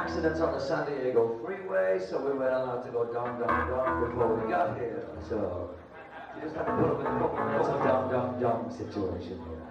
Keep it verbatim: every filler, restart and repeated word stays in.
accidents on the San Diego freeway, so we weren't allowed to go down, down, down before we got here. So you just have to put up with a couple, couple down, down, down situation here.